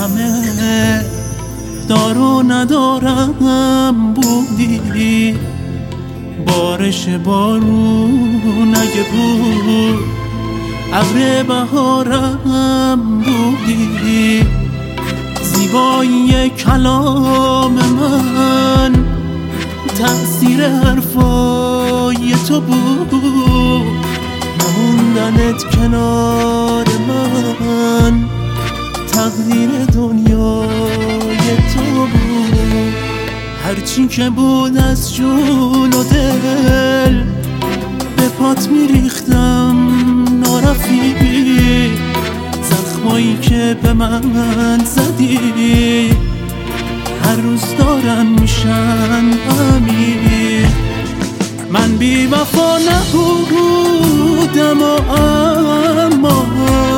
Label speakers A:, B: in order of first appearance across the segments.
A: همه دار و ندارم بودی، بارش بارون اگه بود ابر بهارم بودی، زیبایی کلام من تأثیر حرفای تو بود، نموندنت کنار من تقدیر دنیای تو بود. هرچی که بود از جون و دل به پات میریختم نارفیق، زخمایی که به من زدی هر روز دارن میشن عمیق. من بی وفا نبودم اما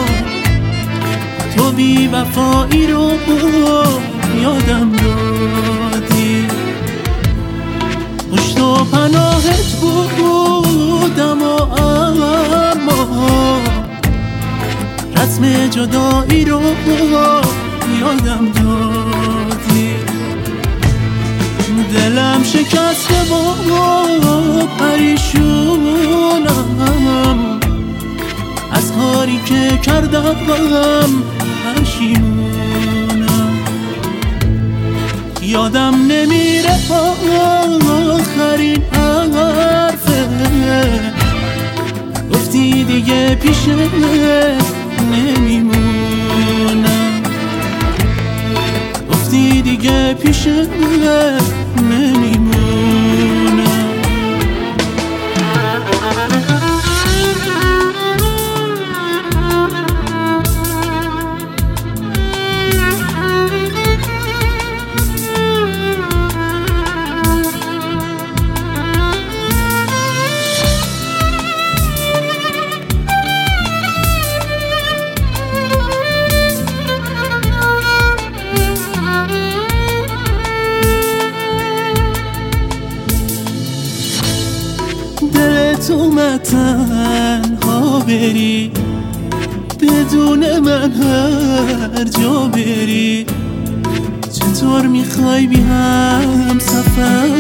A: تو بی وفایی رو یادم دادی، پشت و پناهت بودم اما رسم جدایی رو یادم دادی. دلم شکسته و پریشونم از کاری که کردم، پشیمونم. یادم نمیره آخرین حرفه گفتی دیگه پیشه نمیمونم، گفتی دیگه پیشه نمیمونم. دلت اومد تنها بری بدون من هر جا بری، چطور میخوای بی هم سفر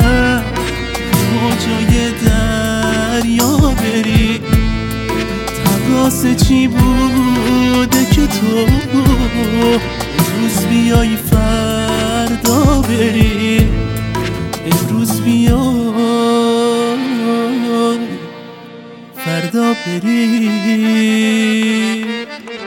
A: موجای دریا بری؟ تقاس چی بوده که تو امروز بیای فردا بری، امروز بیای فردا بری.